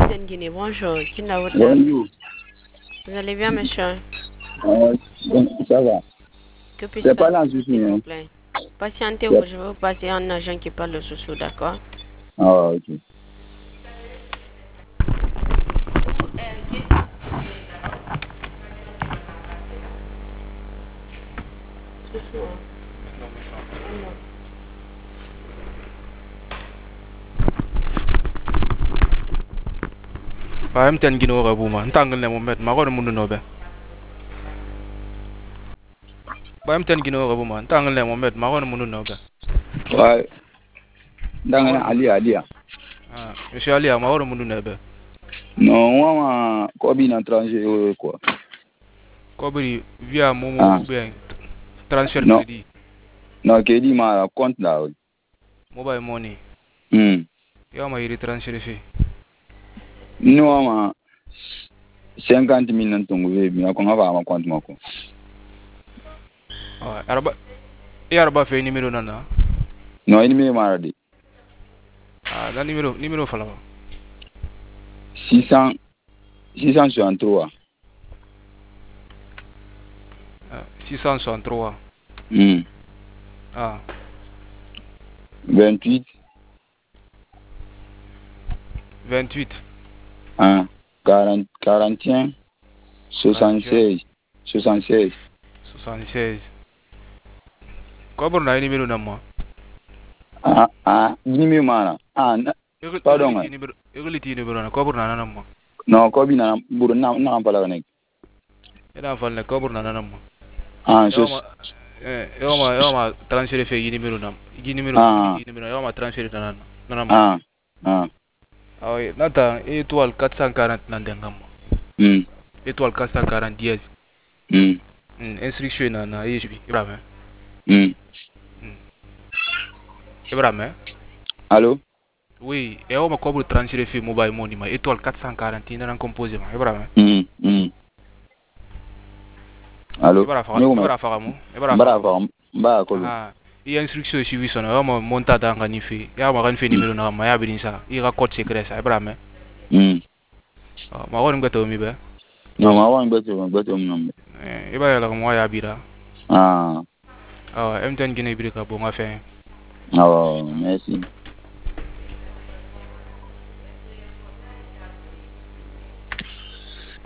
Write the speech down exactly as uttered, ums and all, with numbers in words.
M T N Guinée, bonjour. Qui n'a votre Bonjour. Vous allez bien, monsieur? Euh, ça va. Que puis-je C'est pas faire là, pour je vous, suis. s'il vous Hein. plaît? Patientez-vous, je vais vous passer un agent qui parle de sous d'accord? Ah, ok. Ba M T N Guinée ora buma ntangal ne mo met ma ko mundu no be ba M T N Guinée ora buma ntangal ne mo met ma ko mundu no be Ouais. Dans Ali Ali. ah monsieur Ali ma ko mundu no be Non, moi quoi bien étranger quoi. ko bari via momo Ah. ou bien transfert Non. crédit Non, qui dit ma compte là. mobile money Hmm. ya ma yiri transfert fi Non, ma cinquante mille nan tungu be mi ko ngaba ma compte mako. ah araba e araba fe numéro nana Non, il me maradi. ah da numéro numéro fala six cents six cent soixante-trois. ah six cent soixante-trois Hmm. ah vingt-huit. vingt-huit Ah. quarante quarante et un. soixante-seize. soixante-seize. soixante-seize ko bor na numéro namma Ah ah, ni me mara. Ah, pardon. numéro egaliti numéro na ko bor na namma Non, ko bina buru na na pala nek. ina fal ne ko bor na namma Ah, so Yoma, eh, yoma, yoma transfert fe yi numéro nam. Yi numéro, ah yi numéro, yoma transfert nan nan nam. ah ah. Ah oui, nata étoile quatre cent quarante nan dengam. Hmm. Étoile quatre cent quarante dièse. Hmm. Hmm, instruction na na I H B. Ibrahim. Hmm. Hmm. Ibrahim. Allô? Oui, et yoma cobre transfert fe mobile money ma étoile quatre cent quarante nan composé ma. Ibrahim. Hmm. Hmm. Allô? Ibrahim, Ibrahim fagamu. Ibrahim. Bravo. Ba ko. Ah. I instruction suivi sona yoma monta da ngani fe. Yoma kan fe numéro na ma ya bidin sa. I ga code secret sa Ibrahim. Hmm. Ah, ma won ngato mi be. Non, ma wan beto beto mon. Eh, iba la mo ya bira. Ah. Ah, M T N Guinée Birika bon affaire. Ah, merci.